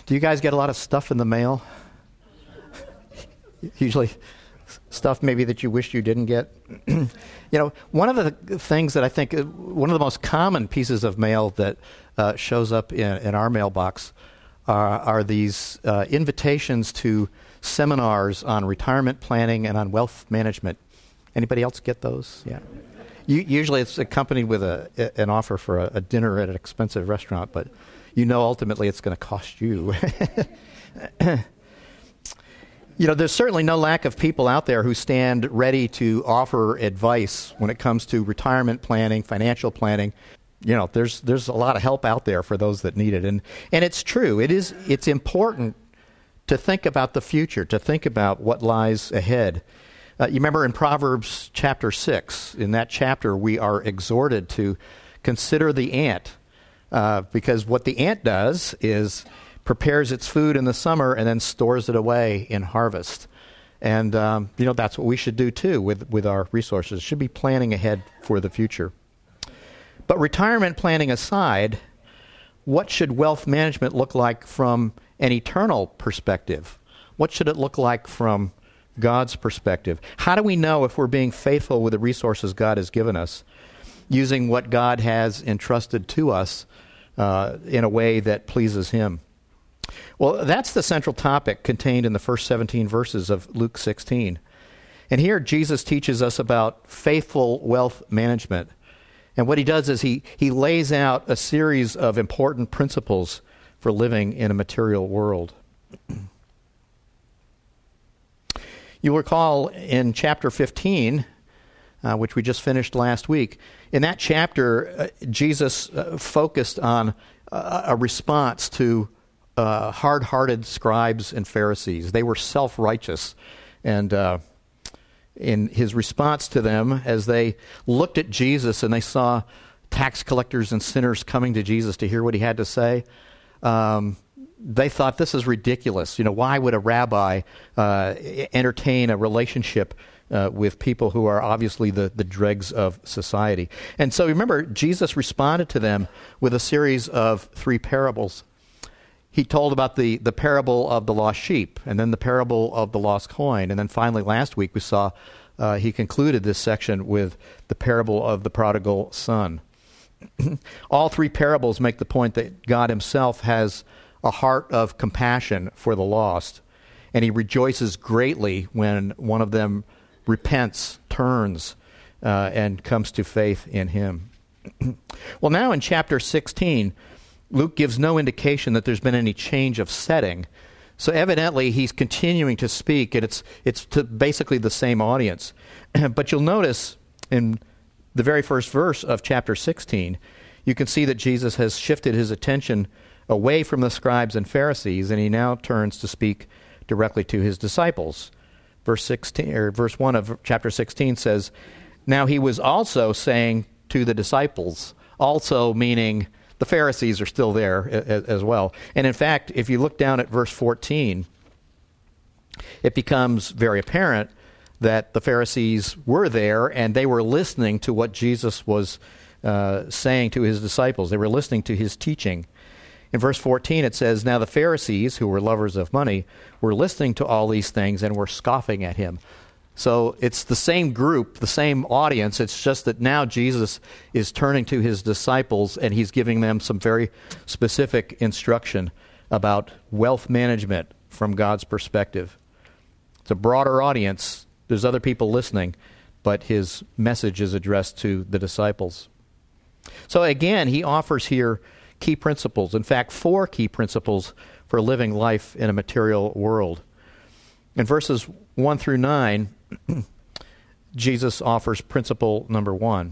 Do you guys get a lot of stuff in the mail? Usually stuff maybe that you wish you didn't get. One of the things that I think, one of the most common pieces of mail that shows up in our mailbox are these invitations to seminars on retirement planning and on wealth management. Anybody else get those? Yeah. Usually it's accompanied with an offer for a dinner at an expensive restaurant, but ultimately it's going to cost you. There's certainly no lack of people out there who stand ready to offer advice when it comes to retirement planning, financial planning. There's a lot of help out there for those that need it. And it's true. It's important to think about the future, to think about what lies ahead. You remember in Proverbs chapter 6, in that chapter we are exhorted to consider the ant, because what the ant does is prepares its food in the summer and then stores it away in harvest. And, that's what we should do too with our resources. Should be planning ahead for the future. But retirement planning aside, what should wealth management look like from an eternal perspective? What should it look like from God's perspective? How do we know if we're being faithful with the resources God has given us, using what God has entrusted to us in a way that pleases Him? Well, that's the central topic contained in the first 17 verses of Luke 16. And here Jesus teaches us about faithful wealth management. And what he does is he lays out a series of important principles for living in a material world. You'll recall in chapter 15, which we just finished last week, in that chapter, Jesus focused on a response to hard-hearted scribes and Pharisees. They were self-righteous. And in his response to them, as they looked at Jesus and they saw tax collectors and sinners coming to Jesus to hear what he had to say, they thought, this is ridiculous. Why would a rabbi entertain a relationship with people who are obviously the dregs of society? And so remember, Jesus responded to them with a series of 3 parables. He told about the parable of the lost sheep, and then the parable of the lost coin, and then finally last week we saw he concluded this section with the parable of the prodigal son. All 3 parables make the point that God himself has a heart of compassion for the lost, and he rejoices greatly when one of them repents, turns, and comes to faith in him. Well, now in chapter 16, Luke gives no indication that there's been any change of setting. So evidently he's continuing to speak, and it's to basically the same audience. But you'll notice in the very first verse of chapter 16, you can see that Jesus has shifted his attention away from the scribes and Pharisees, and he now turns to speak directly to his disciples. Verse 1 of chapter 16 says, "Now he was also saying to the disciples," also meaning the Pharisees are still there as well. And in fact, if you look down at verse 14, it becomes very apparent that the Pharisees were there and they were listening to what Jesus was saying to his disciples. They were listening to his teaching. In verse 14 it says, "Now the Pharisees, who were lovers of money, were listening to all these things and were scoffing at him." So it's the same group, the same audience. It's just that now Jesus is turning to his disciples and he's giving them some very specific instruction about wealth management from God's perspective. It's a broader audience. There's other people listening, but his message is addressed to the disciples. So again, he offers here key principles. In fact, 4 key principles for living life in a material world. In verses 1 through 9, Jesus offers principle number 1.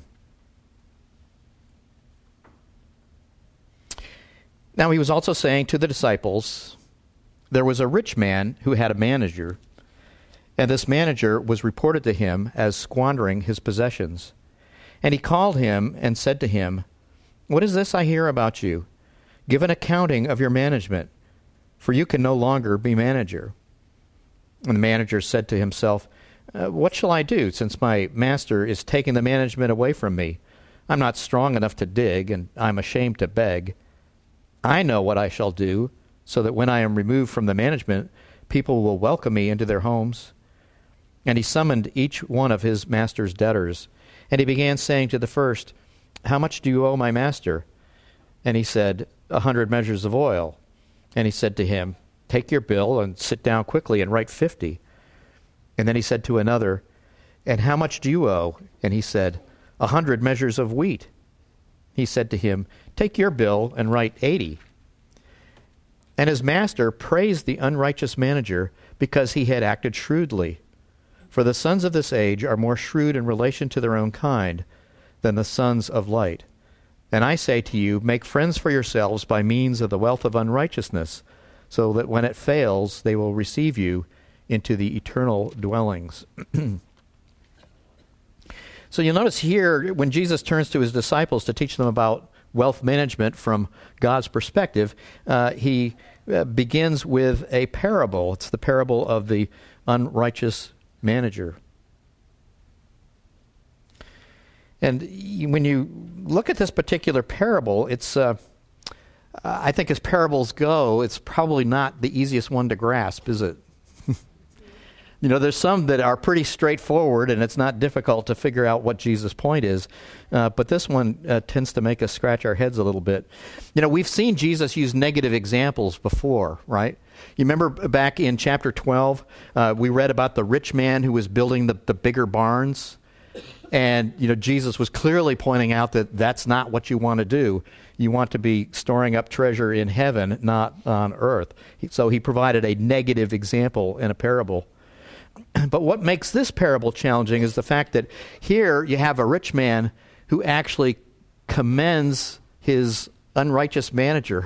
Now he was also saying to the disciples, there was a rich man who had a manager, and this manager was reported to him as squandering his possessions. And he called him and said to him, "What is this I hear about you? Give an accounting of your management, for you can no longer be manager." And the manager said to himself, "What shall I do, since my master is taking the management away from me? I'm not strong enough to dig, and I'm ashamed to beg. I know what I shall do, so that when I am removed from the management, people will welcome me into their homes." And he summoned each one of his master's debtors. And he began saying to the first, "How much do you owe my master?" And he said, 100 measures of oil. And he said to him, "Take your bill and sit down quickly and write 50. And then he said to another, "And how much do you owe?" And he said, 100 measures of wheat. He said to him, "Take your bill and write 80. And his master praised the unrighteous manager because he had acted shrewdly. For the sons of this age are more shrewd in relation to their own kind than the sons of light. And I say to you, make friends for yourselves by means of the wealth of unrighteousness, so that when it fails, they will receive you into the eternal dwellings." So you'll notice here, when Jesus turns to his disciples to teach them about wealth management from God's perspective, he begins with a parable. It's the parable of the unrighteous manager. And when you look at this particular parable, it's I think as parables go, it's probably not the easiest one to grasp, is it? You know, there's some that are pretty straightforward, and it's not difficult to figure out what Jesus' point is. But this one tends to make us scratch our heads a little bit. You know, we've seen Jesus use negative examples before, right? You remember back in chapter 12, we read about the rich man who was building the bigger barns. And, you know, Jesus was clearly pointing out that that's not what you want to do. You want to be storing up treasure in heaven, not on earth. So he provided a negative example in a parable. But what makes this parable challenging is the fact that here you have a rich man who actually commends his unrighteous manager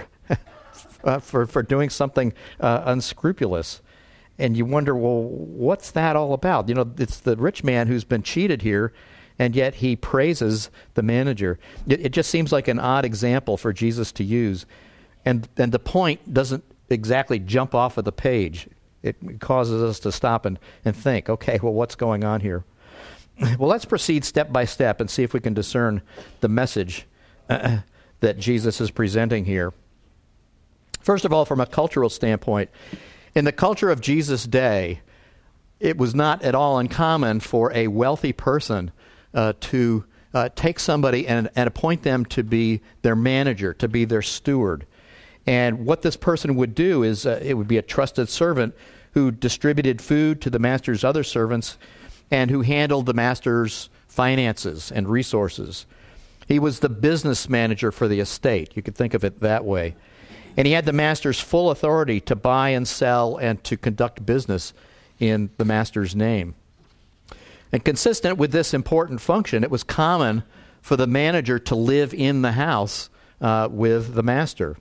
for doing something unscrupulous. And you wonder, well, what's that all about? You know, it's the rich man who's been cheated here, and yet he praises the manager. It just seems like an odd example for Jesus to use. And the point doesn't exactly jump off of the page. It causes us to stop and think, okay, well, what's going on here? Well, let's proceed step by step and see if we can discern the message that Jesus is presenting here. First of all, from a cultural standpoint, in the culture of Jesus' day, it was not at all uncommon for a wealthy person to take somebody and appoint them to be their manager, to be their steward. And what this person would do is it would be a trusted servant who distributed food to the master's other servants and who handled the master's finances and resources. He was the business manager for the estate. You could think of it that way. And he had the master's full authority to buy and sell and to conduct business in the master's name. And consistent with this important function, it was common for the manager to live in the house with the master.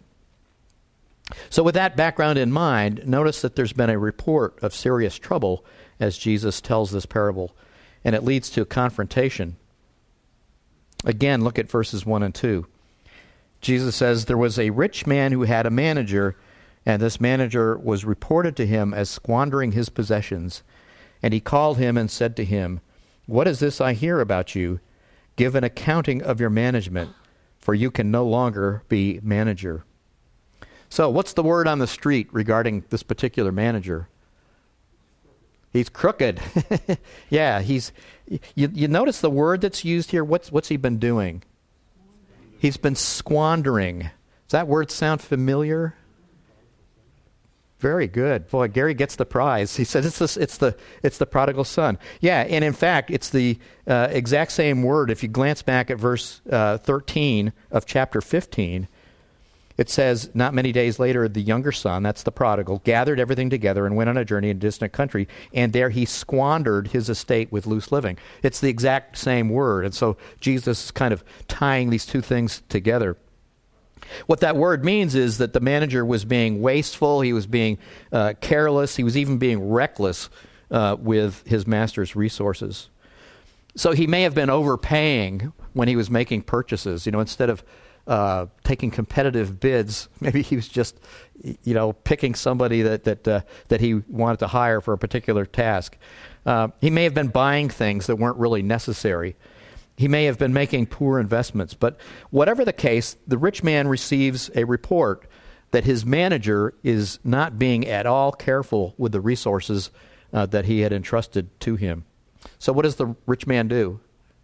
So with that background in mind, notice that there's been a report of serious trouble as Jesus tells this parable, and it leads to a confrontation. Again, look at verses 1 and 2. Jesus says, "There was a rich man who had a manager, and this manager was reported to him as squandering his possessions. And he called him and said to him, 'What is this I hear about you? Give an accounting of your management, for you can no longer be manager.'" So what's the word on the street regarding this particular manager? He's crooked. Yeah, you notice the word that's used here? What's he been doing? He's been squandering. Does that word sound familiar? Very good. Boy, Gary gets the prize. He said it's the prodigal son. Yeah, and in fact, it's the exact same word. If you glance back at verse 13 of chapter 15, it says, "Not many days later, the younger son," that's the prodigal, "gathered everything together and went on a journey in a distant country, and there he squandered his estate with loose living." It's the exact same word, and so Jesus is kind of tying these two things together. What that word means is that the manager was being wasteful, he was being careless, he was even being reckless with his master's resources. So he may have been overpaying when he was making purchases. You know, instead of taking competitive bids, maybe he was just, picking somebody that he wanted to hire for a particular task. He may have been buying things that weren't really necessary. He may have been making poor investments. But whatever the case, the rich man receives a report that his manager is not being at all careful with the resources that he had entrusted to him. So what does the rich man do?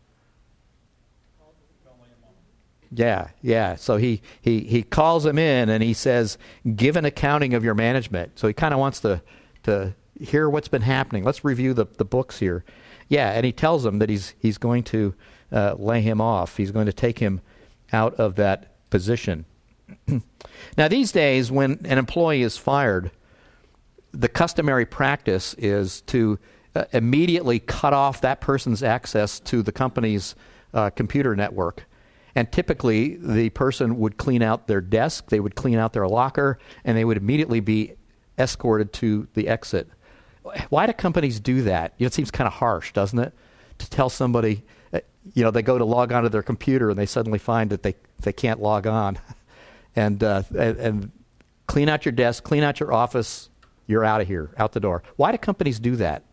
Yeah. So he calls him in and he says, give an accounting of your management. So he kind of wants to hear what's been happening. Let's review the books here. Yeah, and he tells him that he's going to lay him off. He's going to take him out of that position. Now, these days, when an employee is fired, the customary practice is to immediately cut off that person's access to the company's computer network. And typically, the person would clean out their desk, they would clean out their locker, and they would immediately be escorted to the exit. Why do companies do that? It seems kind of harsh, doesn't it? To tell somebody, they go to log onto their computer and they suddenly find that they can't log on. And clean out your desk, clean out your office, you're out of here, out the door. Why do companies do that?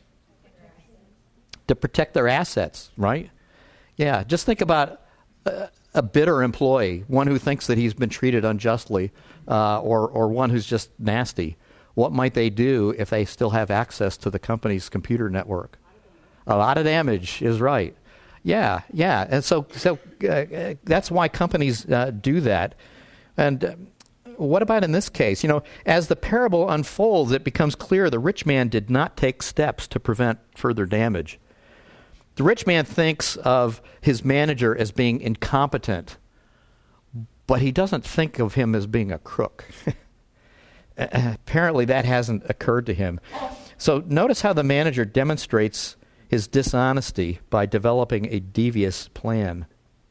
To protect their assets, right? Yeah, just think about a bitter employee, one who thinks that he's been treated unjustly, or one who's just nasty. What might they do if they still have access to the company's computer network? A lot of damage is right. Yeah. And so that's why companies do that. And what about in this case? As the parable unfolds, it becomes clear the rich man did not take steps to prevent further damage. The rich man thinks of his manager as being incompetent, but he doesn't think of him as being a crook. Apparently that hasn't occurred to him. So notice how the manager demonstrates his dishonesty by developing a devious plan.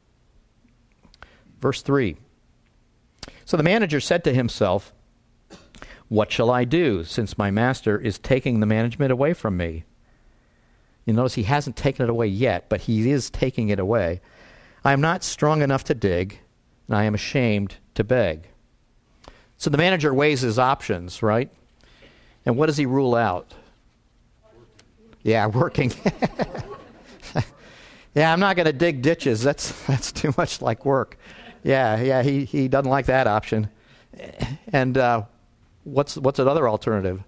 Verse 3. So the manager said to himself, "What shall I do, since my master is taking the management away from me?" You notice he hasn't taken it away yet, but he is taking it away. "I am not strong enough to dig, and I am ashamed to beg." So the manager weighs his options, right? And what does he rule out? Yeah, working. Yeah, I'm not going to dig ditches. That's too much like work. Yeah, he doesn't like that option. And what's another alternative?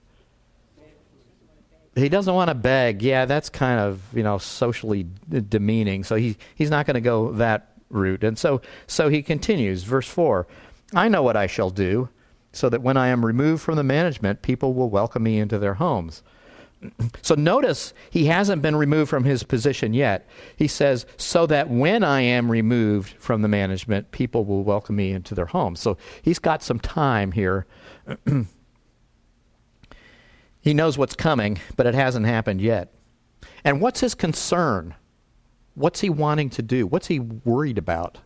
He doesn't want to beg. Yeah, that's kind of, socially demeaning. So he's not going to go that route. And so he continues, verse 4. "I know what I shall do, so that when I am removed from the management, people will welcome me into their homes." So notice he hasn't been removed from his position yet. He says, so that when I am removed from the management, people will welcome me into their homes. So he's got some time here. He knows what's coming, but it hasn't happened yet. And what's his concern? What's he wanting to do? What's he worried about?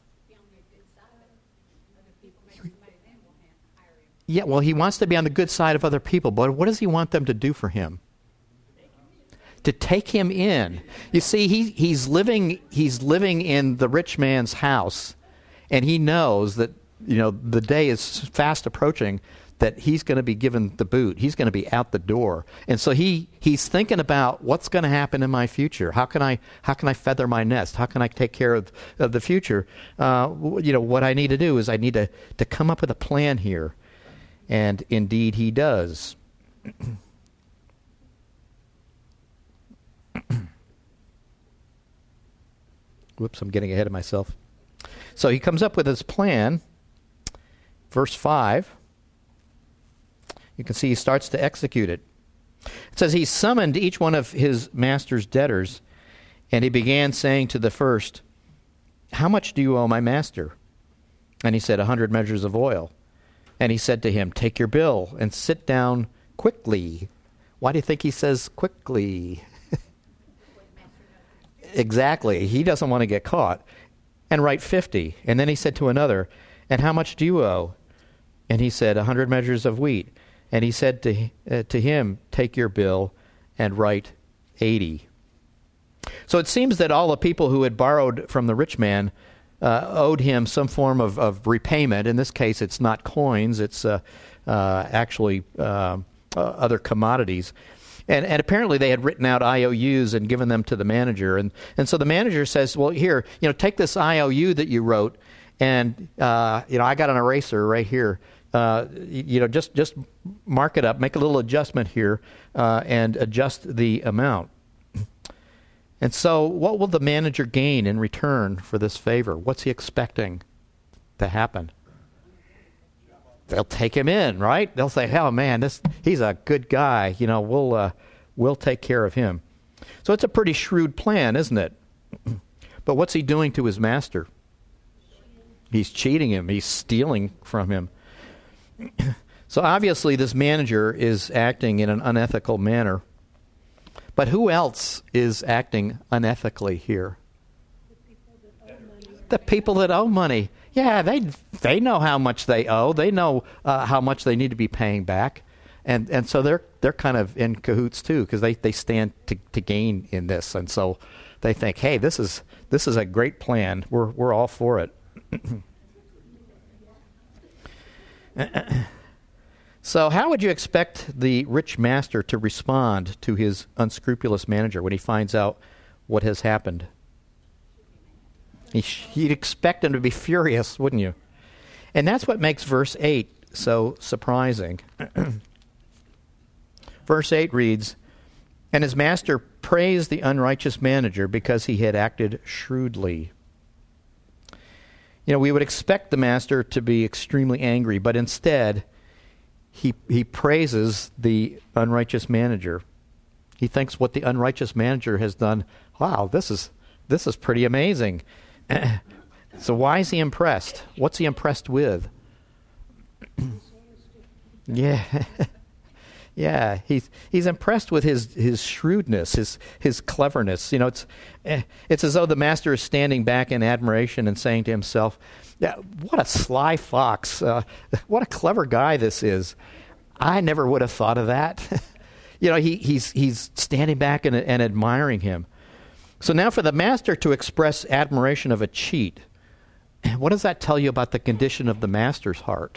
Yeah, well, he wants to be on the good side of other people, but what does he want them to do for him? To take him in. You see, he's living in the rich man's house, and he knows that the day is fast approaching that he's going to be given the boot. He's going to be out the door, and so he's thinking about what's going to happen in my future. How can I feather my nest? How can I take care of the future? What I need to do is I need to come up with a plan here. And indeed he does. Whoops, I'm getting ahead of myself. So he comes up with his plan. Verse 5. You can see he starts to execute it. It says, he summoned each one of his master's debtors, and he began saying to the first, "How much do you owe my master?" And he said, 100 measures of oil. And he said to him, "Take your bill and sit down quickly." Why do you think he says quickly? Exactly. He doesn't want to get caught. "And write 50. And then he said to another, "And how much do you owe?" And he said, 100 measures of wheat. And he said to him, "Take your bill and write 80. So it seems that all the people who had borrowed from the rich man owed him some form of repayment. In this case, it's not coins, it's actually other commodities. And apparently they had written out IOUs and given them to the manager. And so the manager says, well, here, take this IOU that you wrote and I got an eraser right here. Just mark it up, make a little adjustment here, and adjust the amount. And so what will the manager gain in return for this favor? What's he expecting to happen? They'll take him in, right? They'll say, "Oh man, he's a good guy. We'll take care of him." So it's a pretty shrewd plan, isn't it? But what's he doing to his master? He's cheating him. He's stealing from him. So obviously this manager is acting in an unethical manner. But who else is acting unethically here? The people that owe money. Yeah, they know how much they owe. They know how much they need to be paying back. And so they're kind of in cahoots too, because they stand to gain in this. And so they think, hey, this is a great plan. We're all for it. So how would you expect the rich master to respond to his unscrupulous manager when he finds out what has happened? You'd expect him to be furious, wouldn't you? And that's what makes verse 8 so surprising. Verse 8 reads, "And his master praised the unrighteous manager because he had acted shrewdly." We would expect the master to be extremely angry, but instead he praises the unrighteous manager. He thinks what the unrighteous manager has done, wow, this is pretty amazing. So why is he impressed? What's he impressed with? Yeah, he's impressed with his shrewdness, his cleverness. It's as though the master is standing back in admiration and saying to himself, "Yeah, what a sly fox! What a clever guy this is! I never would have thought of that." He's standing back and admiring him. So now, for the master to express admiration of a cheat, what does that tell you about the condition of the master's heart?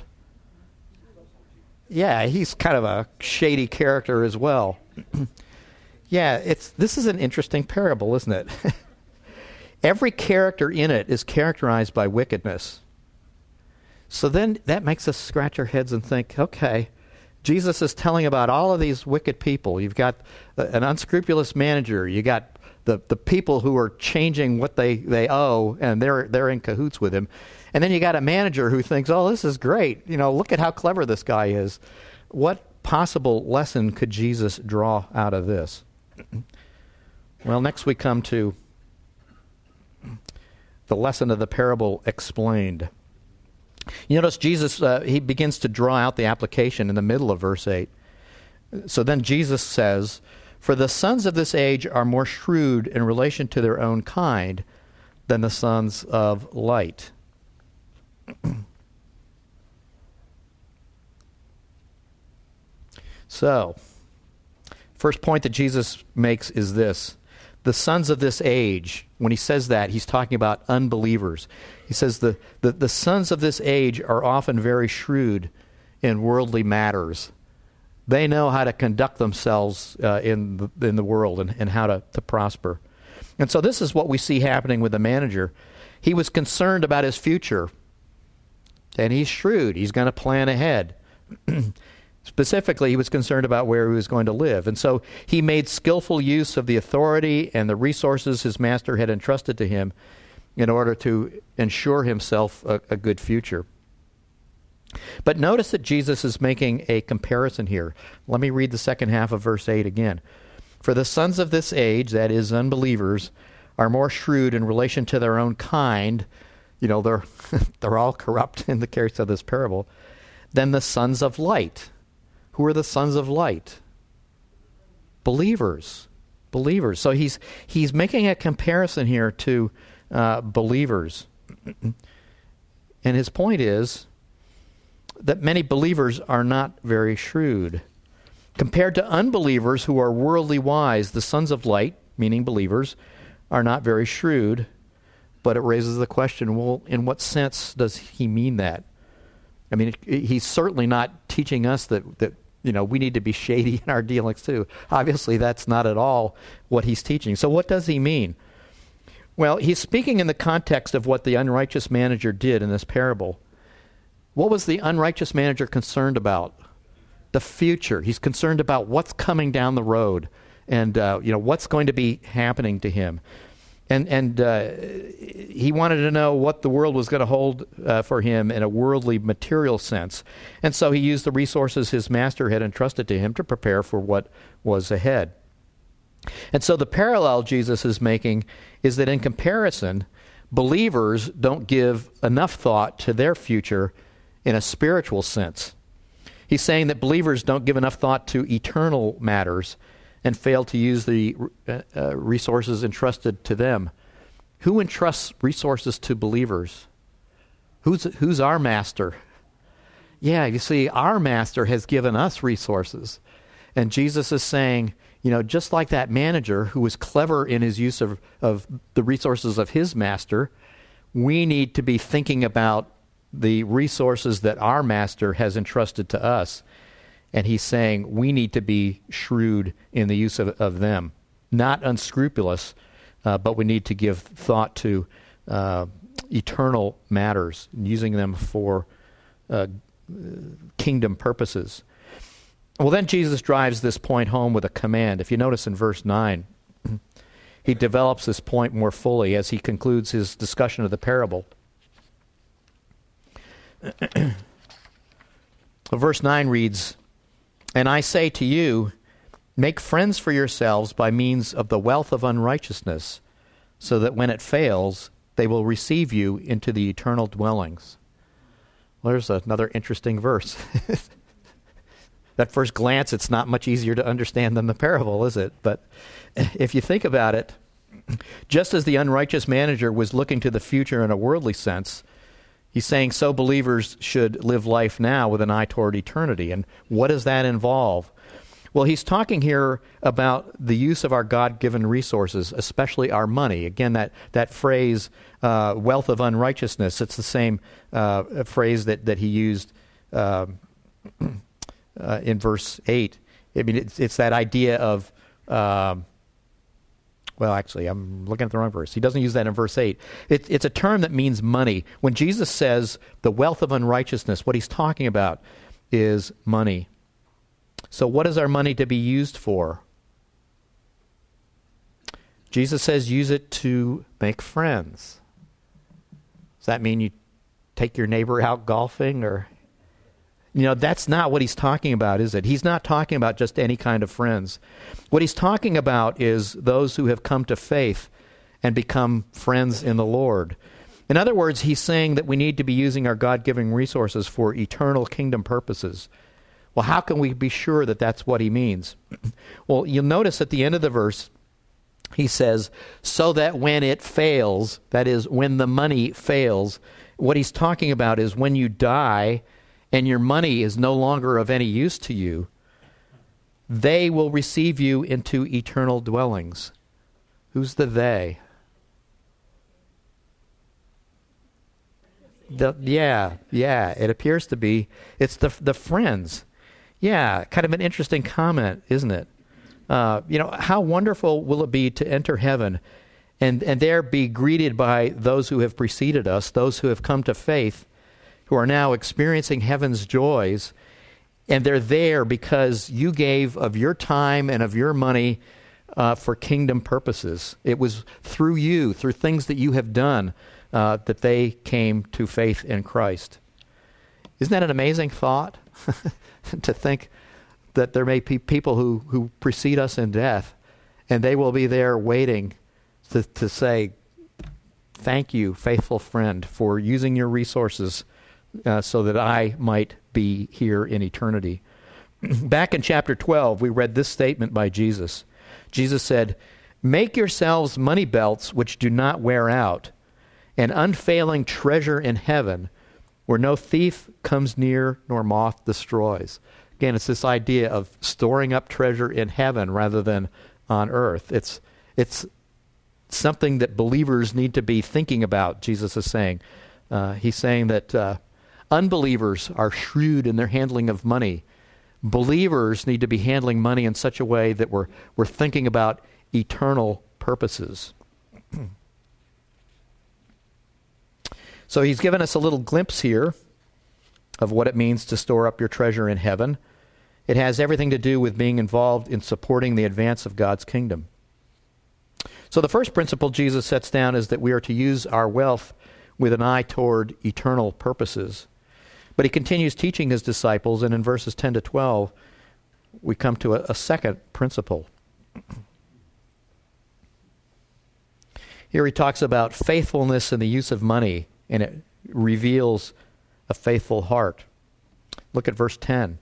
Yeah, he's kind of a shady character as well. This is an interesting parable, isn't it? Every character in it is characterized by wickedness. So then that makes us scratch our heads and think, okay, Jesus is telling about all of these wicked people. You've got an unscrupulous manager. You got the people who are changing what they owe, and they're in cahoots with him. And then you got a manager who thinks, oh, this is great. Look at how clever this guy is. What possible lesson could Jesus draw out of this? Well, next we come to the lesson of the parable explained. You notice Jesus, he begins to draw out the application in the middle of verse 8. So then Jesus says, "For the sons of this age are more shrewd in relation to their own kind than the sons of light." So, first point that Jesus makes is this. The sons of this age, when he says that, he's talking about unbelievers. He says the sons of this age are often very shrewd in worldly matters. They know how to conduct themselves in the world and how to prosper. And so this is what we see happening with the manager. He was concerned about his future. And he's shrewd. He's going to plan ahead. Specifically, he was concerned about where he was going to live. And so he made skillful use of the authority and the resources his master had entrusted to him in order to ensure himself a good future. But notice that Jesus is making a comparison here. Let me read the second half of verse 8 again. "For the sons of this age," that is, unbelievers, "are more shrewd in relation to their own kind," they're all corrupt in the case of this parable, "than the sons of light." Who are the sons of light? Believers. So he's making a comparison here to believers. And his point is that many believers are not very shrewd. Compared to unbelievers who are worldly wise, the sons of light, meaning believers, are not very shrewd. But it raises the question, well, in what sense does he mean that? I mean, he's certainly not teaching us that we need to be shady in our dealings too. Obviously, that's not at all what he's teaching. So what does he mean? Well, he's speaking in the context of what the unrighteous manager did in this parable. What was the unrighteous manager concerned about? The future. He's concerned about what's coming down the road and what's going to be happening to him. And he wanted to know what the world was going to hold for him in a worldly, material sense. And so he used the resources his master had entrusted to him to prepare for what was ahead. And so the parallel Jesus is making is that in comparison, believers don't give enough thought to their future in a spiritual sense. He's saying that believers don't give enough thought to eternal matters and fail to use the resources entrusted to them. Who entrusts resources to believers? Who's our master? Yeah, you see, our master has given us resources. And Jesus is saying, just like that manager who was clever in his use of the resources of his master, we need to be thinking about the resources that our master has entrusted to us. And he's saying we need to be shrewd in the use of them. Not unscrupulous, but we need to give thought to eternal matters, using them for kingdom purposes. Well, then Jesus drives this point home with a command. If you notice in verse 9, he develops this point more fully as he concludes his discussion of the parable. Verse 9 reads, "And I say to you, make friends for yourselves by means of the wealth of unrighteousness, so that when it fails, they will receive you into the eternal dwellings." Well, there's another interesting verse. At first glance, it's not much easier to understand than the parable, is it? But if you think about it, just as the unrighteous manager was looking to the future in a worldly sense, he's saying so believers should live life now with an eye toward eternity. And what does that involve? Well, he's talking here about the use of our God-given resources, especially our money. Again, that phrase, wealth of unrighteousness, it's the same phrase that he used in verse 8. I mean, it's that idea of, actually, I'm looking at the wrong verse. He doesn't use that in verse 8. It's a term that means money. When Jesus says the wealth of unrighteousness, what he's talking about is money. So what is our money to be used for? Jesus says use it to make friends. Does that mean you take your neighbor out golfing or... that's not what he's talking about, is it? He's not talking about just any kind of friends. What he's talking about is those who have come to faith and become friends in the Lord. In other words, he's saying that we need to be using our God-given resources for eternal kingdom purposes. Well, how can we be sure that that's what he means? Well, you'll notice at the end of the verse, he says, so that when it fails, that is, when the money fails, what he's talking about is when you die and your money is no longer of any use to you, they will receive you into eternal dwellings. Who's the they? It appears to be. It's the friends. Yeah, kind of an interesting comment, isn't it? How wonderful will it be to enter heaven and there be greeted by those who have preceded us, those who have come to faith, who are now experiencing heaven's joys, and they're there because you gave of your time and of your money for kingdom purposes. It was through you, through things that you have done, that they came to faith in Christ. Isn't that an amazing thought? To think that there may be people who precede us in death, and they will be there waiting to say, thank you, faithful friend, for using your resources so that I might be here in eternity. Back in chapter 12, we read this statement by Jesus. Jesus said, make yourselves money belts which do not wear out, an unfailing treasure in heaven, where no thief comes near nor moth destroys. Again, it's this idea of storing up treasure in heaven rather than on earth. It's something that believers need to be thinking about, Jesus is saying. He's saying that unbelievers are shrewd in their handling of money. Believers need to be handling money in such a way that we're thinking about eternal purposes. So he's given us a little glimpse here of what it means to store up your treasure in heaven. It has everything to do with being involved in supporting the advance of God's kingdom. So the first principle Jesus sets down is that we are to use our wealth with an eye toward eternal purposes. But he continues teaching his disciples, and in verses 10 to 12, we come to a second principle. Here he talks about faithfulness in the use of money, and it reveals a faithful heart. Look at verse 10.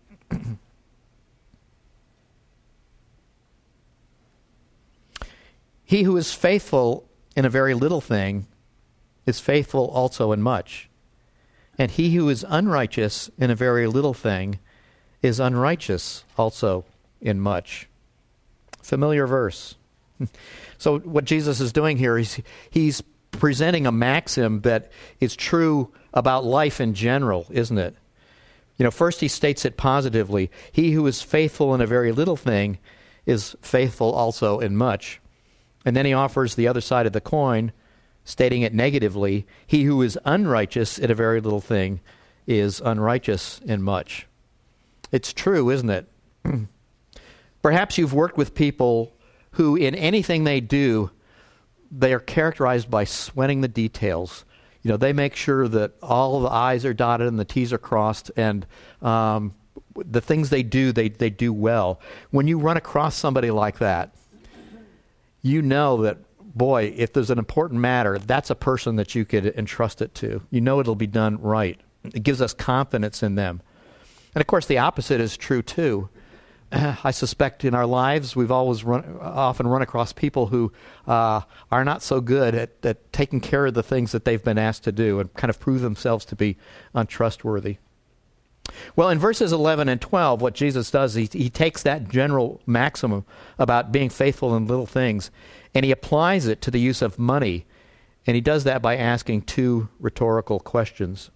He who is faithful in a very little thing is faithful also in much. And he who is unrighteous in a very little thing is unrighteous also in much. Familiar verse. So what Jesus is doing here is he's presenting a maxim that is true about life in general, isn't it? You know, first he states it positively. He who is faithful in a very little thing is faithful also in much. And then he offers the other side of the coin, stating it negatively. He who is unrighteous in a very little thing is unrighteous in much. It's true, isn't it? Perhaps you've worked with people who, in anything they do, they are characterized by sweating the details. You know, they make sure that all the I's are dotted and the T's are crossed, and the things they do, they do well. When you run across somebody like that, you know that, boy, if there's an important matter, that's a person that you could entrust it to. You know it'll be done right. It gives us confidence in them. And, of course, the opposite is true, too. I suspect in our lives we've often run across people who are not so good at taking care of the things that they've been asked to do and kind of prove themselves to be untrustworthy. Well, in verses 11 and 12, what Jesus does, he takes that general maximum about being faithful in little things, and he applies it to the use of money, and he does that by asking two rhetorical questions.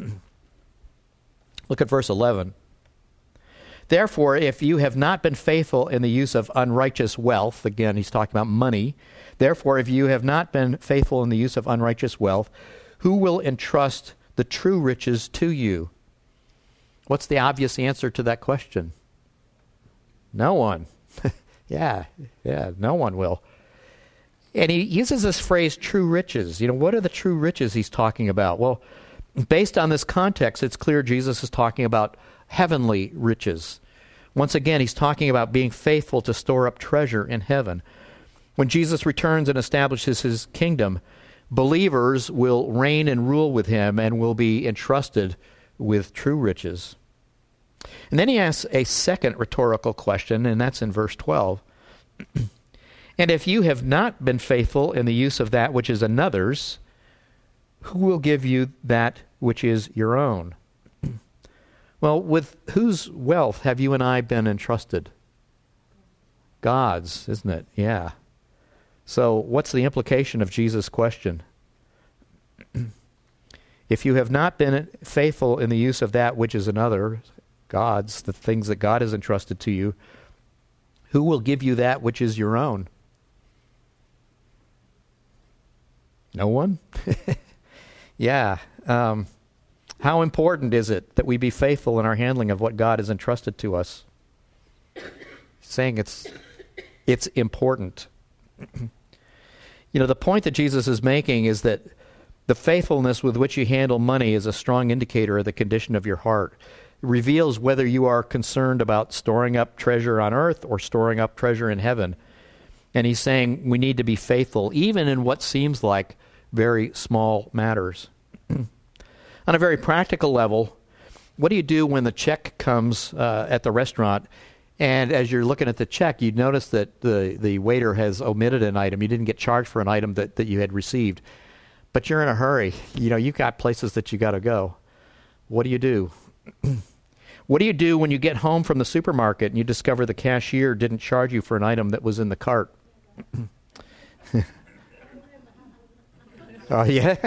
Look at verse 11. Therefore, if you have not been faithful in the use of unrighteous wealth, again, he's talking about money. Therefore, if you have not been faithful in the use of unrighteous wealth, who will entrust the true riches to you? What's the obvious answer to that question? No one. Yeah, no one will. And he uses this phrase, true riches. You know, what are the true riches he's talking about? Well, based on this context, it's clear Jesus is talking about heavenly riches. Once again, he's talking about being faithful to store up treasure in heaven. When Jesus returns and establishes his kingdom, believers will reign and rule with him and will be entrusted with true riches. And then he asks a second rhetorical question, and that's in verse 12. And if you have not been faithful in the use of that which is another's, who will give you that which is your own? Well, with whose wealth have you and I been entrusted? God's, isn't it? Yeah. So what's the implication of Jesus' question? If you have not been faithful in the use of that which is another, God's, the things that God has entrusted to you, who will give you that which is your own? No one? Yeah. How important is it that we be faithful in our handling of what God has entrusted to us? Saying it's important. You know, the point that Jesus is making is that the faithfulness with which you handle money is a strong indicator of the condition of your heart. It reveals whether you are concerned about storing up treasure on earth or storing up treasure in heaven. And he's saying we need to be faithful, even in what seems like very small matters. On a very practical level, what do you do when the check comes at the restaurant, and as you're looking at the check, you notice that the waiter has omitted an item. You didn't get charged for an item that you had received, but you're in a hurry. You know, you've got places that you got to go. What do you do? What do you do when you get home from the supermarket and you discover the cashier didn't charge you for an item that was in the cart? Oh, yeah?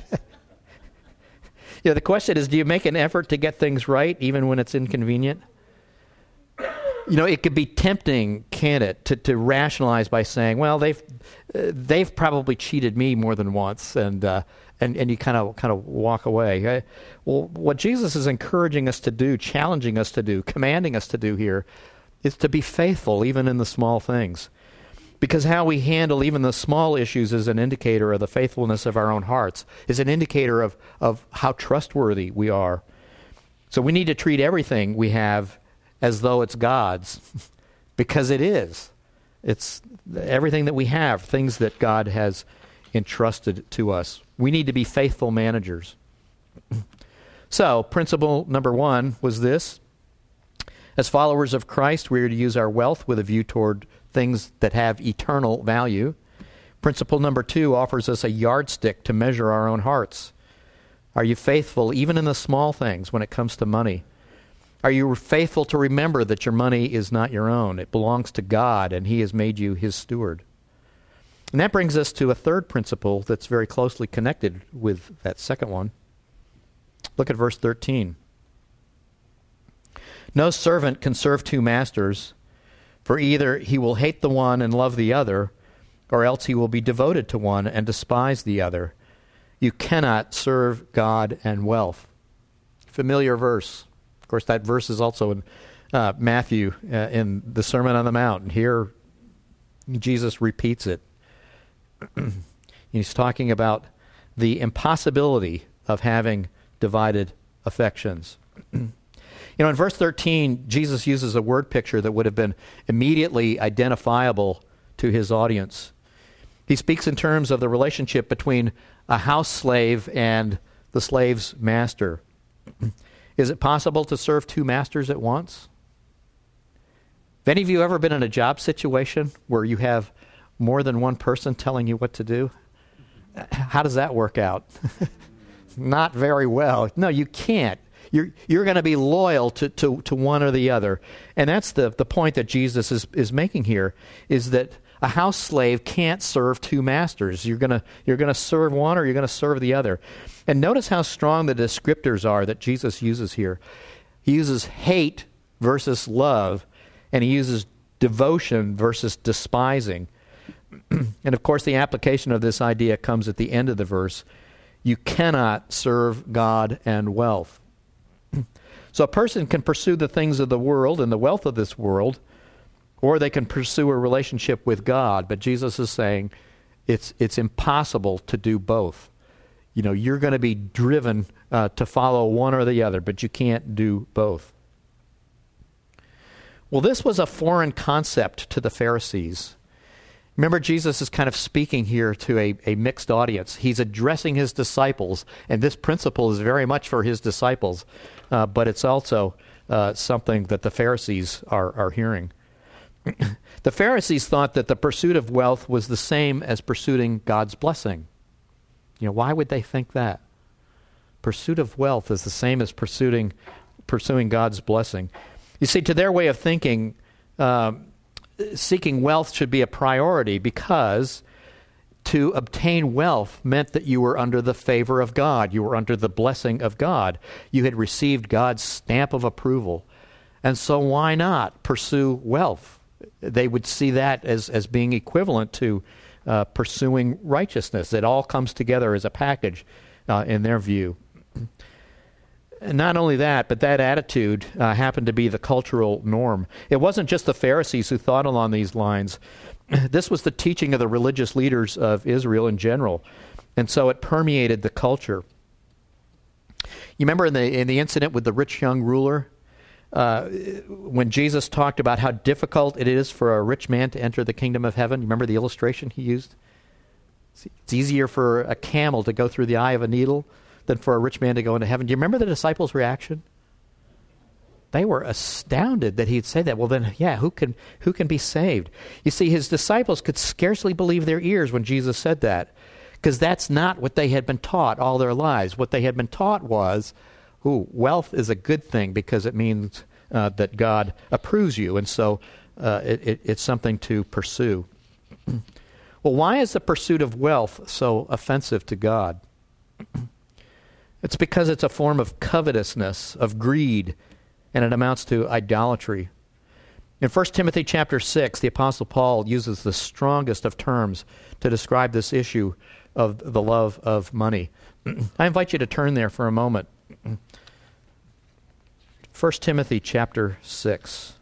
Yeah, the question is, do you make an effort to get things right even when it's inconvenient? It could be tempting, can't it, to rationalize by saying, well, they've probably cheated me more than once, and you kind of walk away. Well, what Jesus is encouraging us to do, challenging us to do, commanding us to do here is to be faithful even in the small things. Because how we handle even the small issues is an indicator of the faithfulness of our own hearts, is an indicator of how trustworthy we are. So we need to treat everything we have as though it's God's, because it is. It's everything that we have, things that God has entrusted to us. We need to be faithful managers. So, principle number 1 was this. As followers of Christ, we are to use our wealth with a view toward things that have eternal value. Principle number 2 offers us a yardstick to measure our own hearts. Are you faithful even in the small things when it comes to money? Are you faithful to remember that your money is not your own? It belongs to God, and He has made you His steward. And that brings us to a third principle that's very closely connected with that second one. Look at verse 13. No servant can serve 2 masters, for either he will hate the one and love the other, or else he will be devoted to one and despise the other. You cannot serve God and wealth. Familiar verse. Of course, that verse is also in Matthew in the Sermon on the Mount. And here, Jesus repeats it. He's talking about the impossibility of having divided affections. In verse 13, Jesus uses a word picture that would have been immediately identifiable to his audience. He speaks in terms of the relationship between a house slave and the slave's master. Is it possible to serve 2 masters at once? Have any of you ever been in a job situation where you have more than one person telling you what to do? How does that work out? Not very well. No, you can't. You're going to be loyal to one or the other. And that's the point that Jesus is making here, is that a house slave can't serve 2 masters. You're going to serve one or you're going to serve the other. And notice how strong the descriptors are that Jesus uses here. He uses hate versus love, and he uses devotion versus despising. And of course, the application of this idea comes at the end of the verse. You cannot serve God and wealth. So a person can pursue the things of the world and the wealth of this world, or they can pursue a relationship with God. But Jesus is saying it's impossible to do both. You're going to be driven to follow one or the other, but you can't do both. Well, this was a foreign concept to the Pharisees. Remember, Jesus is kind of speaking here to a mixed audience. He's addressing his disciples, and this principle is very much for his disciples, but it's also something that the Pharisees are hearing. The Pharisees thought that the pursuit of wealth was the same as pursuing God's blessing. Why would they think that? Pursuit of wealth is the same as pursuing God's blessing. You see, to their way of thinking, seeking wealth should be a priority because to obtain wealth meant that you were under the favor of God. You were under the blessing of God. You had received God's stamp of approval. And so why not pursue wealth? They would see that as being equivalent to pursuing righteousness. It all comes together as a package in their view. And not only that, but that attitude happened to be the cultural norm. It wasn't just the Pharisees who thought along these lines. This was the teaching of the religious leaders of Israel in general. And so it permeated the culture. You remember in the incident with the rich young ruler, when Jesus talked about how difficult it is for a rich man to enter the kingdom of heaven? You remember the illustration he used? It's easier for a camel to go through the eye of a needle than for a rich man to go into heaven. Do you remember the disciples' reaction? They were astounded that he'd say that. Well, then, yeah, who can be saved? You see, his disciples could scarcely believe their ears when Jesus said that, because that's not what they had been taught all their lives. What they had been taught was, wealth is a good thing because it means that God approves you, and so it's something to pursue. Well, why is the pursuit of wealth so offensive to God? It's because it's a form of covetousness, of greed, and it amounts to idolatry. In 1 Timothy chapter 6, the Apostle Paul uses the strongest of terms to describe this issue of the love of money. I invite you to turn there for a moment. 1 Timothy chapter 6.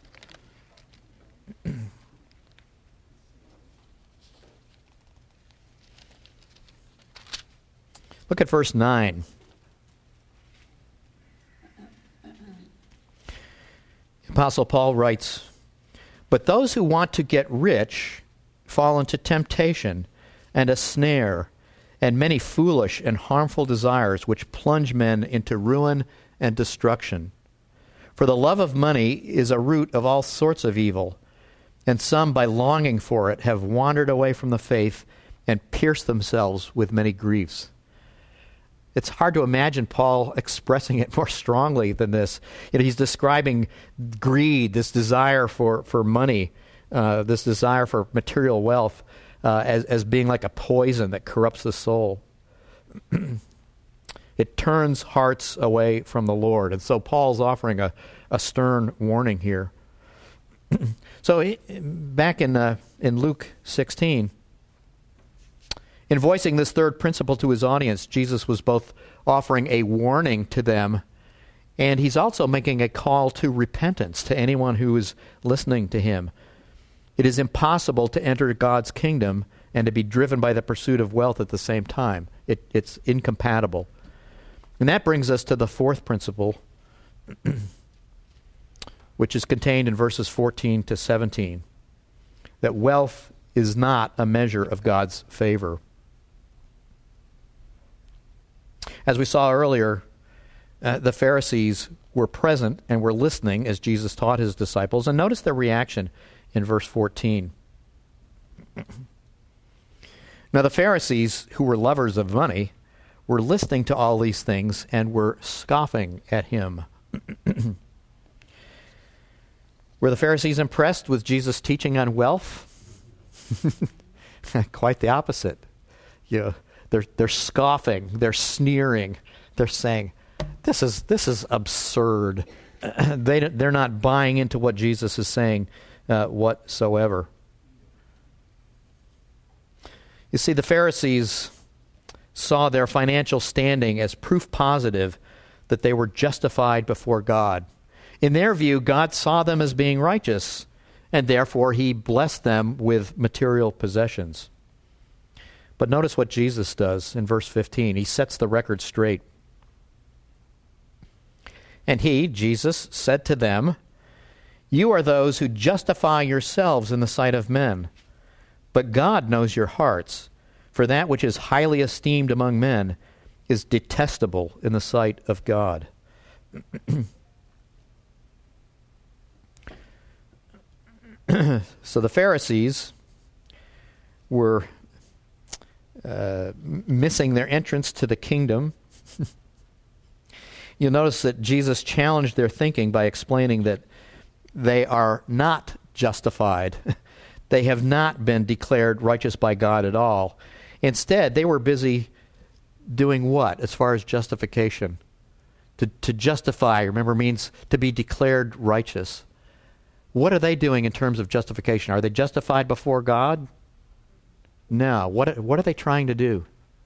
Look at verse 9. Apostle Paul writes, "But those who want to get rich fall into temptation and a snare, and many foolish and harmful desires which plunge men into ruin and destruction. For the love of money is a root of all sorts of evil, and some by longing for it have wandered away from the faith and pierced themselves with many griefs." It's hard to imagine Paul expressing it more strongly than this. He's describing greed, this desire for money, this desire for material wealth, as being like a poison that corrupts the soul. It turns hearts away from the Lord. And so Paul's offering a stern warning here. So back in Luke 16, in voicing this third principle to his audience, Jesus was both offering a warning to them, and he's also making a call to repentance to anyone who is listening to him. It is impossible to enter God's kingdom and to be driven by the pursuit of wealth at the same time. It's incompatible. And that brings us to the fourth principle, which is contained in verses 14 to 17, that wealth is not a measure of God's favor. As we saw earlier, the Pharisees were present and were listening as Jesus taught his disciples. And notice their reaction in verse 14. Now the Pharisees, who were lovers of money, were listening to all these things and were scoffing at him. Were the Pharisees impressed with Jesus' teaching on wealth? Quite the opposite. They're scoffing, they're sneering, they're saying, "This is absurd." They're not buying into what Jesus is saying whatsoever. You see, the Pharisees saw their financial standing as proof positive that they were justified before God. In their view, God saw them as being righteous, and therefore he blessed them with material possessions. But notice what Jesus does in verse 15. He sets the record straight. And he, Jesus, said to them, "You are those who justify yourselves in the sight of men, but God knows your hearts, for that which is highly esteemed among men is detestable in the sight of God." So the Pharisees were missing their entrance to the kingdom. You'll notice that Jesus challenged their thinking by explaining that they are not justified. They have not been declared righteous by God at all. Instead, they were busy doing what as far as justification? To justify, remember, means to be declared righteous. What are they doing in terms of justification? Are they justified before God? No. What are they trying to do?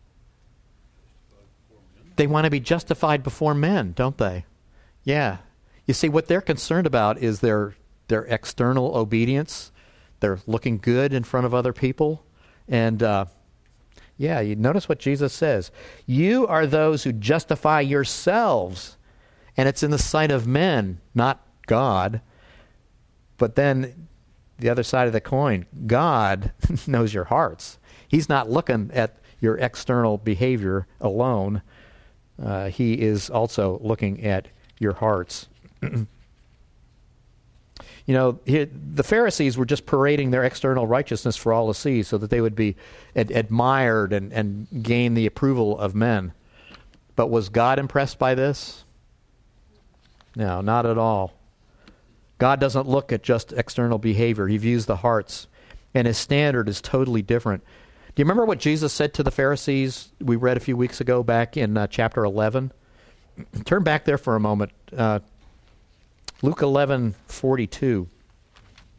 They want to be justified before men, don't they? Yeah. You see, what they're concerned about is their external obedience. They're looking good in front of other people. And, you notice what Jesus says. You are those who justify yourselves. And it's in the sight of men, not God. But then the other side of the coin, God knows your hearts. He's not looking at your external behavior alone. He is also looking at your hearts. The Pharisees were just parading their external righteousness for all to see so that they would be admired and gain the approval of men. But was God impressed by this? No, not at all. God doesn't look at just external behavior. He views the hearts, and his standard is totally different. Do you remember what Jesus said to the Pharisees we read a few weeks ago back in chapter 11? Turn back there for a moment. Luke 11:42.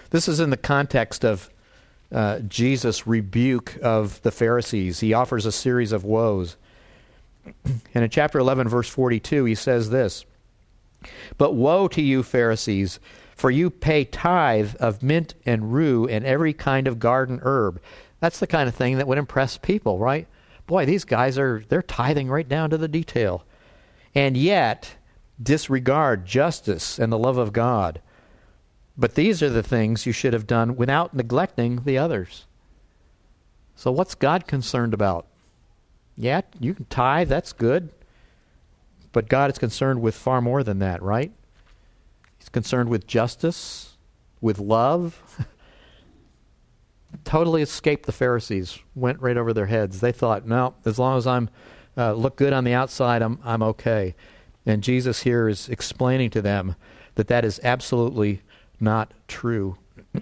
This is in the context of Jesus' rebuke of the Pharisees. He offers a series of woes. And in chapter 11, verse 42, he says this, "But woe to you, Pharisees, for you pay tithe of mint and rue and every kind of garden herb." That's the kind of thing that would impress people, right? Boy, these guys they're tithing right down to the detail. "And yet disregard justice and the love of God. But these are the things you should have done without neglecting the others." So what's God concerned about? Yeah, you can tithe, that's good. But God is concerned with far more than that, right? He's concerned with justice, with love. Totally escaped the Pharisees, went right over their heads. They thought, no, as long as I'm look good on the outside, I'm okay. And Jesus here is explaining to them that that is absolutely not true.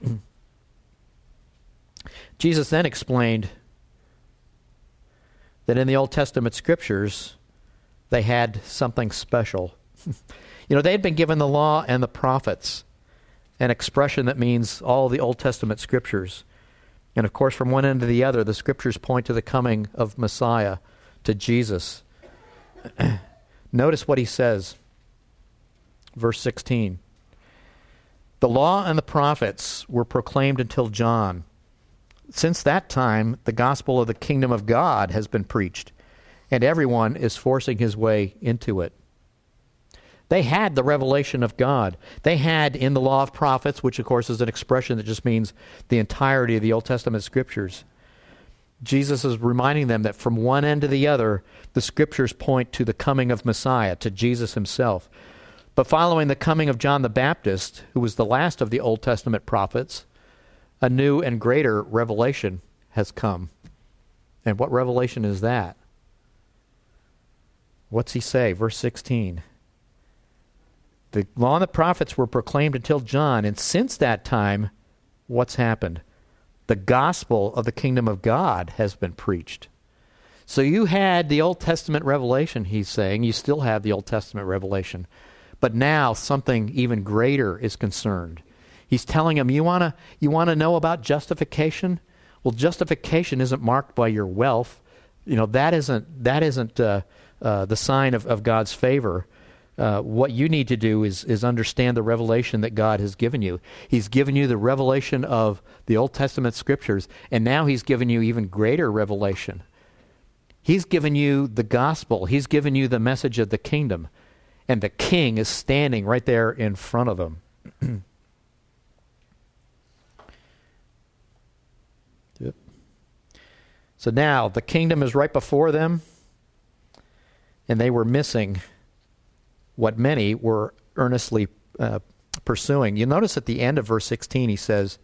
Jesus then explained that in the Old Testament scriptures, they had something special. They had been given the law and the prophets, an expression that means all the Old Testament scriptures. And of course, from one end to the other, the scriptures point to the coming of Messiah, to Jesus. Notice what he says, verse 16. "The law and the prophets were proclaimed until John. Since that time, the gospel of the kingdom of God has been preached, and everyone is forcing his way into it." They had the revelation of God. They had in the law of prophets, which of course is an expression that just means the entirety of the Old Testament scriptures. Jesus is reminding them that from one end to the other, the scriptures point to the coming of Messiah, to Jesus himself. But following the coming of John the Baptist, who was the last of the Old Testament prophets, a new and greater revelation has come. And what revelation is that? What's he say? Verse 16. "The law and the prophets were proclaimed until John, and since that time, what's happened? The gospel of the kingdom of God has been preached." So you had the Old Testament revelation, he's saying. You still have the Old Testament revelation. But now something even greater is concerned. He's telling them, you want to know about justification? Well, justification isn't marked by your wealth. That isn't the sign of God's favor. What you need to do is understand the revelation that God has given you. He's given you the revelation of the Old Testament scriptures, and now he's given you even greater revelation. He's given you the gospel. He's given you the message of the kingdom, and the king is standing right there in front of them. Yep. So now the kingdom is right before them, and they were missing what many were earnestly pursuing. You notice at the end of verse 16 he says,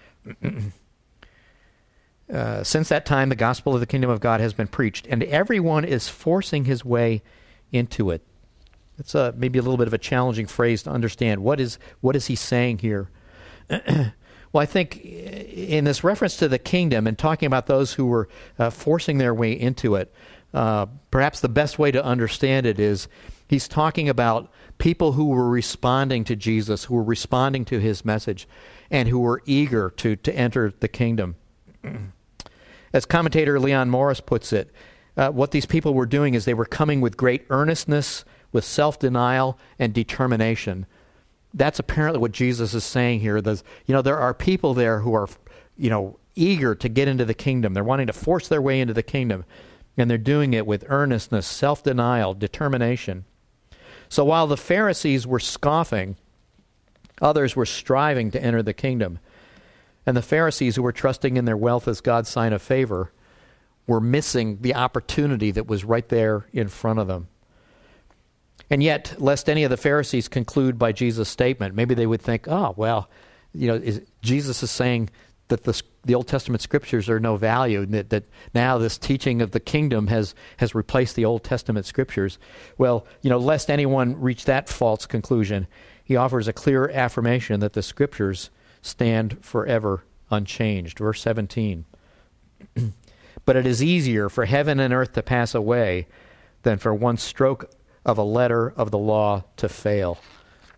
"Since that time the gospel of the kingdom of God has been preached, and everyone is forcing his way into it." It's maybe a little bit of a challenging phrase to understand. What is he saying here? Well, I think in this reference to the kingdom and talking about those who were forcing their way into it, perhaps the best way to understand it is he's talking about people who were responding to Jesus, who were responding to his message, and who were eager to enter the kingdom. As commentator Leon Morris puts it, what these people were doing is they were coming with great earnestness, with self-denial and determination. That's apparently what Jesus is saying here. There are people there who are, eager to get into the kingdom. They're wanting to force their way into the kingdom, and they're doing it with earnestness, self-denial, determination. So while the Pharisees were scoffing, others were striving to enter the kingdom. And the Pharisees, who were trusting in their wealth as God's sign of favor, were missing the opportunity that was right there in front of them. And yet, lest any of the Pharisees conclude by Jesus' statement, maybe they would think, Jesus is saying that the Old Testament scriptures are no value, and that now this teaching of the kingdom has replaced the Old Testament scriptures. Well, lest anyone reach that false conclusion, he offers a clear affirmation that the scriptures stand forever unchanged. Verse 17. "But it is easier for heaven and earth to pass away than for one stroke of a letter of the law to fail."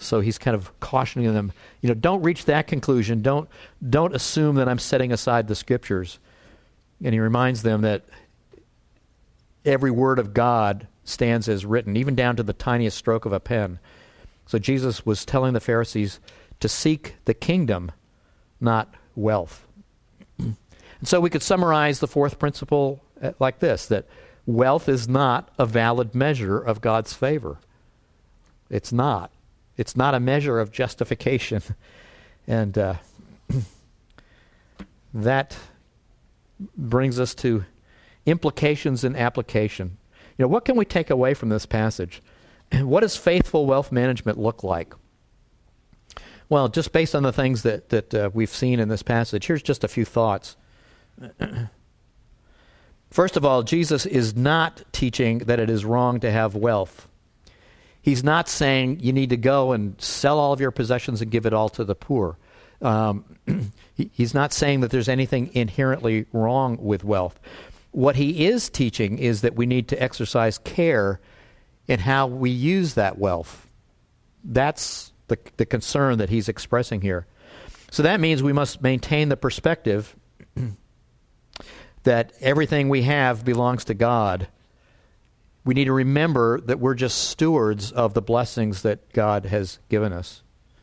So he's kind of cautioning them, don't reach that conclusion. Don't assume that I'm setting aside the Scriptures. And he reminds them that every word of God stands as written, even down to the tiniest stroke of a pen. So Jesus was telling the Pharisees to seek the kingdom, not wealth. And so we could summarize the fourth principle like this, that wealth is not a valid measure of God's favor. It's not. It's not a measure of justification. And that brings us to implications and application. What can we take away from this passage? What does faithful wealth management look like? Well, just based on the things that we've seen in this passage, here's just a few thoughts. First of all, Jesus is not teaching that it is wrong to have wealth. He's not saying you need to go and sell all of your possessions and give it all to the poor. He's not saying that there's anything inherently wrong with wealth. What he is teaching is that we need to exercise care in how we use that wealth. That's the concern that he's expressing here. So that means we must maintain the perspective that everything we have belongs to God. We need to remember that we're just stewards of the blessings that God has given us.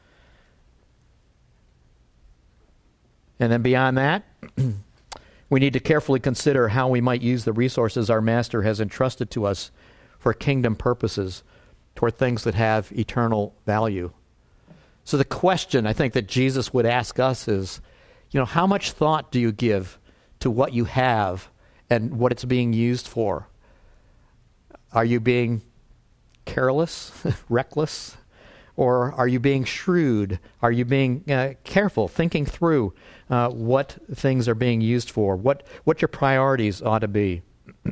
And then beyond that, we need to carefully consider how we might use the resources our Master has entrusted to us for kingdom purposes, toward things that have eternal value. So the question I think that Jesus would ask us is, how much thought do you give to what you have and what it's being used for? Are you being careless, reckless? Or are you being shrewd? Are you being careful, thinking through what things are being used for, what your priorities ought to be?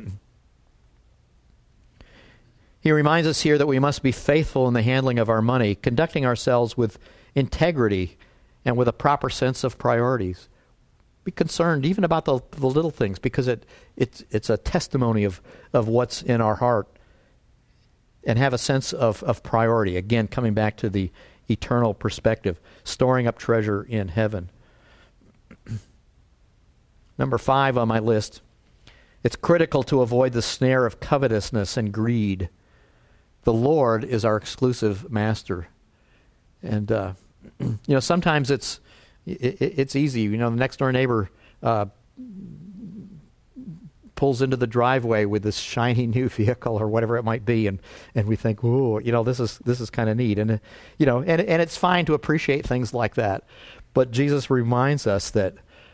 He reminds us here that we must be faithful in the handling of our money, conducting ourselves with integrity and with a proper sense of priorities. Be concerned even about the little things, because it's a testimony of what's in our heart. And have a sense of priority. Again, coming back to the eternal perspective, storing up treasure in heaven. Number 5 on my list, it's critical to avoid the snare of covetousness and greed. The Lord is our exclusive master. And, sometimes it's easy. The next door neighbor pulls into the driveway with this shiny new vehicle or whatever it might be, and we think, "Ooh, this is kind of neat," and and it's fine to appreciate things like that. But Jesus reminds us that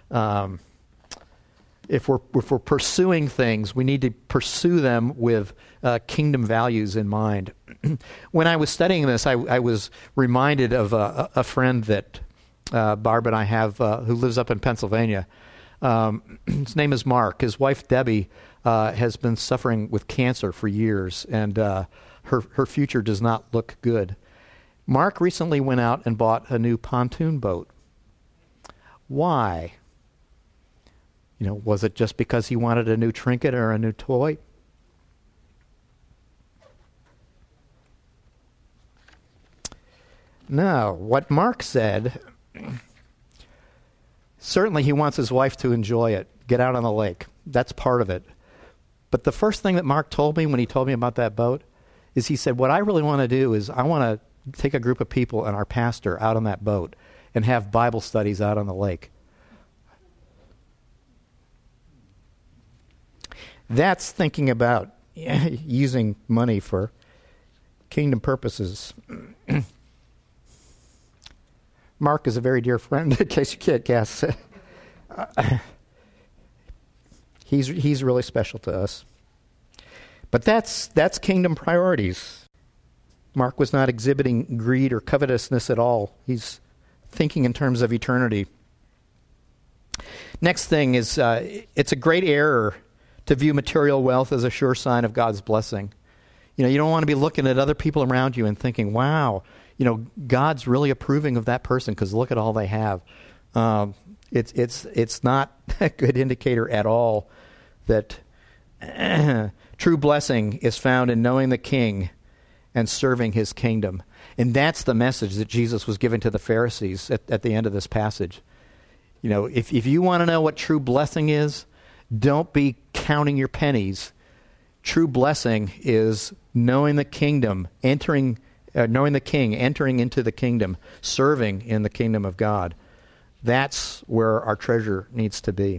if we're pursuing things, we need to pursue them with kingdom values in mind. When I was studying this, I was reminded of a friend that Barb and I have who lives up in Pennsylvania. His name is Mark. His wife, Debbie, has been suffering with cancer for years, and her future does not look good. Mark recently went out and bought a new pontoon boat. Why? Was it just because he wanted a new trinket or a new toy? No. What Mark said, certainly he wants his wife to enjoy it, get out on the lake. That's part of it. But the first thing that Mark told me when he told me about that boat is he said, what I really want to do is I want to take a group of people and our pastor out on that boat and have Bible studies out on the lake. That's thinking about using money for kingdom purposes. Mark is a very dear friend, in case you can't guess. He's really special to us. But that's kingdom priorities. Mark was not exhibiting greed or covetousness at all. He's thinking in terms of eternity. Next thing is, it's a great error to view material wealth as a sure sign of God's blessing. You don't want to be looking at other people around you and thinking, wow, God's really approving of that person because look at all they have. It's not a good indicator at all that true blessing is found in knowing the King and serving his kingdom. And that's the message that Jesus was giving to the Pharisees at the end of this passage. You know, if you want to know what true blessing is, don't be counting your pennies. True blessing is knowing the kingdom, knowing the King, entering into the kingdom, serving in the kingdom of God. That's where our treasure needs to be.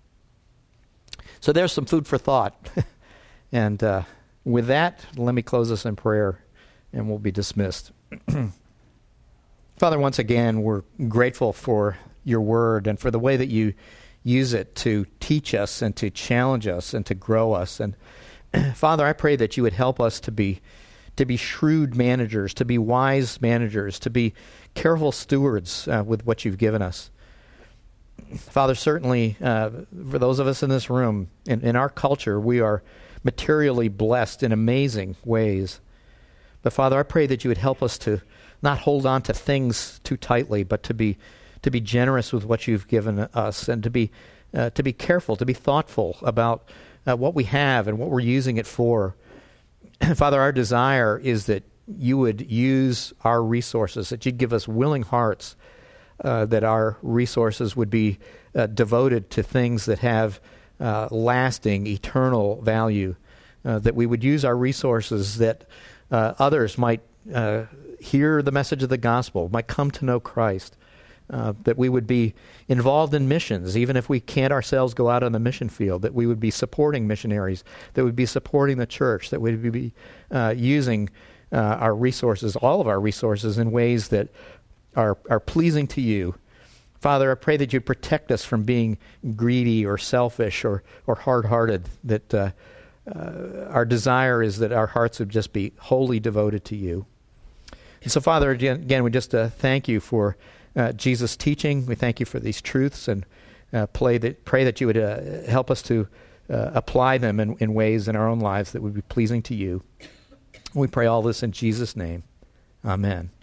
So there's some food for thought. And with that, let me close us in prayer, and we'll be dismissed. Father, once again, we're grateful for your word and for the way that you use it to teach us and to challenge us and to grow us. And Father, I pray that you would help us to be shrewd managers, to be wise managers, to be careful stewards with what you've given us. Father, certainly for those of us in this room, in our culture, we are materially blessed in amazing ways. But Father, I pray that you would help us to not hold on to things too tightly, but to be generous with what you've given us, and to be careful, to be thoughtful about what we have and what we're using it for. Father, our desire is that you would use our resources, that you'd give us willing hearts, that our resources would be devoted to things that have lasting, eternal value, that we would use our resources that others might hear the message of the gospel, might come to know Christ, that we would be involved in missions, even if we can't ourselves go out on the mission field, that we would be supporting missionaries, that would be supporting the church, that we would be using our resources, all of our resources, in ways that are pleasing to you. Father, I pray that you protect us from being greedy or selfish or hard-hearted, that our desire is that our hearts would just be wholly devoted to you. And so, Father, again, we just thank you for Jesus' teaching. We thank you for these truths, and pray that you would help us to apply them in ways in our own lives that would be pleasing to you. We pray all this in Jesus' name. Amen.